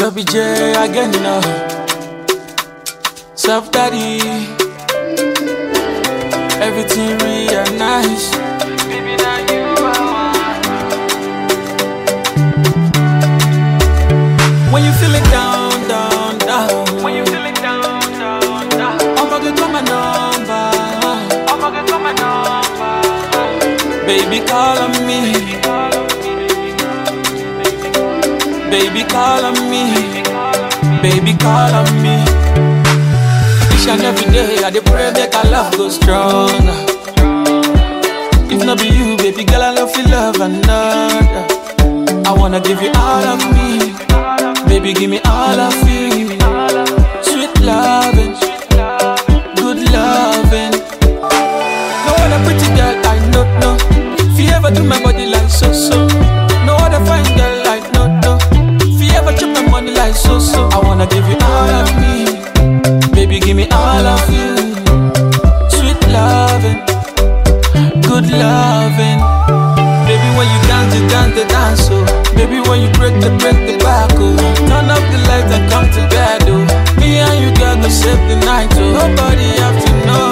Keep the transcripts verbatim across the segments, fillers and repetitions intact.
Chubby J again, you know. Soft daddy, everything real nice. Baby, now you are one. When you feel it down, down, down. When you feel it down, down, down. I'm gonna call my number. I'm gonna call my number. Baby, call on me. Baby, call on me. Baby, call on me. Each and every day, I dey pray make our love go strong. If not be you, baby girl, I love you, love another. I wanna give you all of me. Baby, give me all of you. Sweet loving, good loving. No other pretty girl I know, no. If you ever do my body like so-so. No other fine girl like no, no. If you ever chop my money like so-so. I wanna give you all of me. Baby, give me all of you. Sweet loving, good loving. Baby, when you dance, you dance, the dance, oh. Baby, when you break the, break the back, oh. Turn up the lights and come to bed, oh. Me and you girl go save the night, oh. Nobody have to know.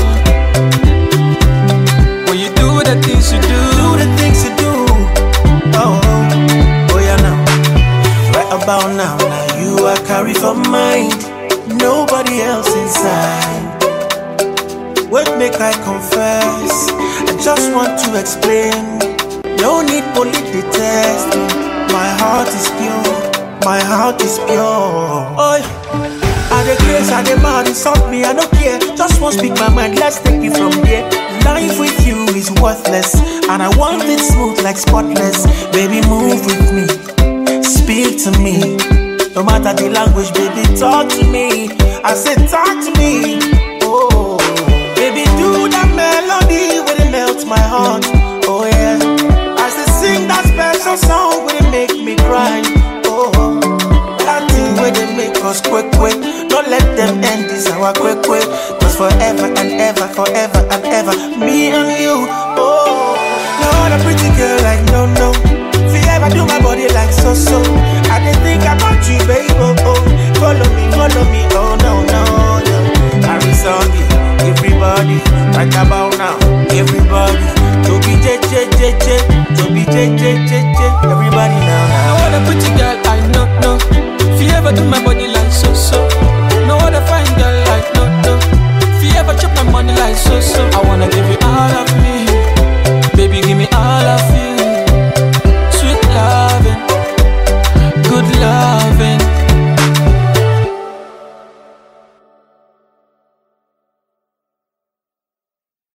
When you do the things you do, do the things you do. Oh, oh, oh yeah now. Right about now, now you are carry for mind. Nobody else inside. Wait, make I confess. I just want to explain. No need police test. My heart is pure. My heart is pure. Oh, I the grace, I the man, insult me, I don't care. Just want to speak my mind, let's take it from there. Life with you is worthless, and I want it smooth like spotless. Baby, move with me, speak to me. No matter the language, baby, talk to me. I said, talk to me. Oh, baby, do that melody when it melts my heart. Oh, yeah. I said, sing that special song when it make me cry. Oh, that thing where they make us quick, quick. Don't let them end this hour quick, quick. Cause forever and ever, forever and ever, me and you. Oh, no other pretty girl like no, no. If you ever do my body like so-so, I didn't think about you, baby, oh, oh. Follow me, follow me, oh no, no, no. Harry Songy, everybody, right about now, everybody. To be J, J, J, J, to be J, J, J, J, everybody.